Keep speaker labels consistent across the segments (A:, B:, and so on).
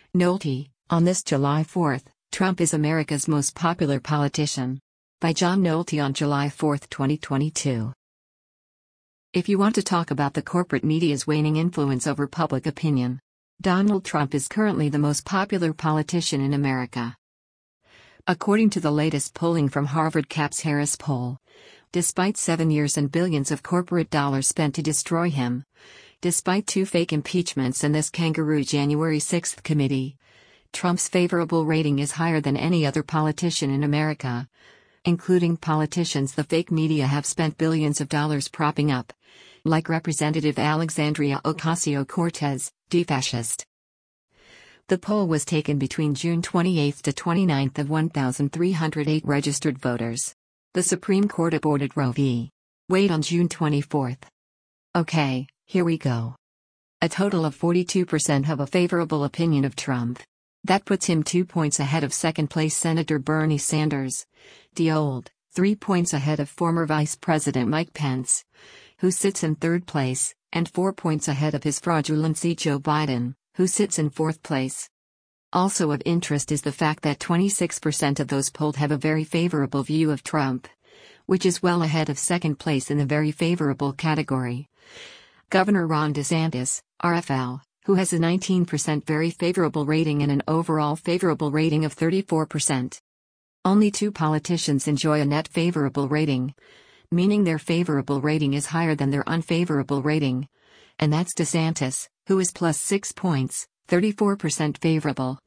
A: Nolte, on this July 4th, Trump is America's most popular politician. By John Nolte on July 4, 2022. If you want to talk about the corporate media's waning influence over public opinion, Donald Trump is currently the most popular politician in America. According to the latest polling from Harvard Capps Harris poll, despite 7 years and billions of corporate dollars spent to destroy him, despite 2 fake impeachments and this kangaroo January 6 committee, Trump's favorable rating is higher than any other politician in America, including politicians the fake media have spent billions of dollars propping up, like Representative Alexandria Ocasio-Cortez, defascist. The poll was taken between June 28 to 29 of 1,308 registered voters. The Supreme Court aborted Roe v. Wade on June 24. Okay, here we go. A total of 42% have a favorable opinion of Trump. That puts him 2 points ahead of second-place Senator Bernie Sanders, the old, 3 points ahead of former Vice President Mike Pence, who sits in third place, and 4 points ahead of his fraudulency Joe Biden, who sits in fourth place. Also of interest is the fact that 26% of those polled have a very favorable view of Trump, which is well ahead of second place in the very favorable category. Governor Ron DeSantis, RFL, who has a 19% very favorable rating and an overall favorable rating of 34%. Only 2 politicians enjoy a net favorable rating, meaning their favorable rating is higher than their unfavorable rating. And that's DeSantis, who is plus 6 points, 34% favorable,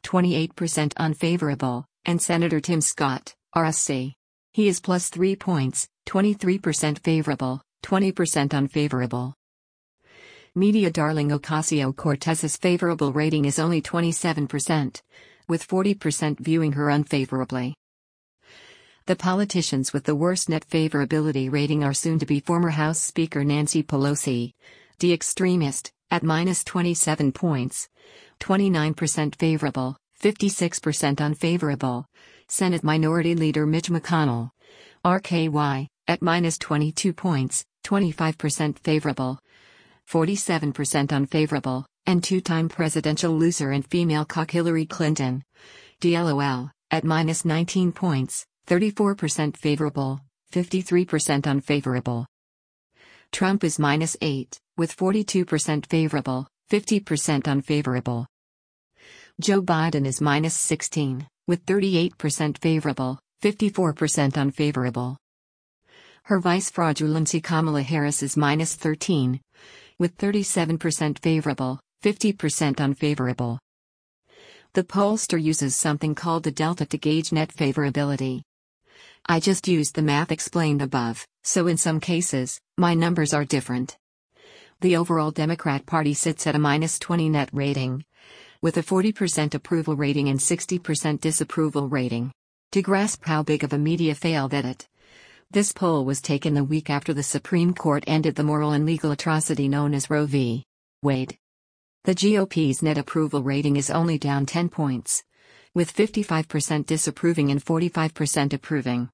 A: 28% unfavorable, and Senator Tim Scott, RSC. He is plus 3 points, 23% favorable, 20% unfavorable. Media darling Ocasio-Cortez's favorable rating is only 27%, with 40% viewing her unfavorably. The politicians with the worst net favorability rating are soon-to-be former House Speaker Nancy Pelosi, the extremist, at minus 27 points, 29% favorable, 56% unfavorable, Senate Minority Leader Mitch McConnell, RKY, at minus 22 points, 25% favorable, 47% unfavorable, and 2-time presidential loser and female cock Hillary Clinton, DLOL, at minus 19 points, 34% favorable, 53% unfavorable. Trump is minus 8, with 42% favorable, 50% unfavorable. Joe Biden is minus 16, with 38% favorable, 54% unfavorable. Her vice fraudulency Kamala Harris is minus 13, with 37% favorable, 50% unfavorable. The pollster uses something called the delta to gauge net favorability. I just used the math explained above, so in some cases, my numbers are different. The overall Democrat Party sits at a minus 20 net rating, with a 40% approval rating and 60% disapproval rating. To grasp how big of a media fail that it. This poll was taken the week after the Supreme Court ended the moral and legal atrocity known as Roe v. Wade. The GOP's net approval rating is only down 10 points, with 55% disapproving and 45% approving.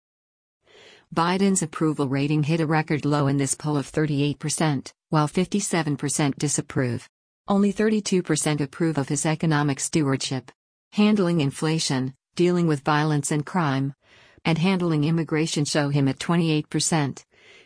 A: Biden's approval rating hit a record low in this poll of 38%, while 57% disapprove. Only 32% approve of his economic stewardship, handling inflation, dealing with violence and crime, and handling immigration show him at 28%,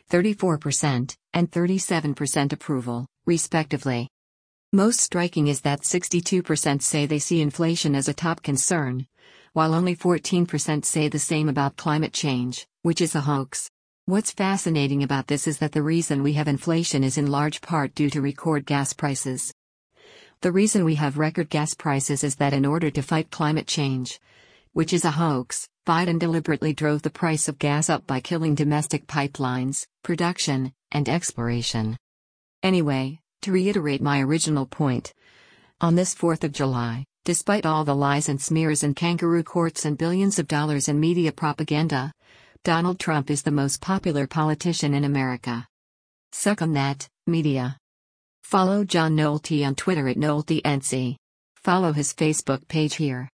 A: 34%, and 37% approval, respectively. Most striking is that 62% say they see inflation as a top concern, while only 14% say the same about climate change, which is a hoax. What's fascinating about this is that the reason we have inflation is in large part due to record gas prices. The reason we have record gas prices is that in order to fight climate change, which is a hoax, Biden deliberately drove the price of gas up by killing domestic pipelines, production, and exploration. Anyway, to reiterate my original point, on this 4th of July, despite all the lies and smears and kangaroo courts and billions of dollars in media propaganda, Donald Trump is the most popular politician in America. Suck on that, media. Follow John Nolte on Twitter at NolteNC. Follow his Facebook page here.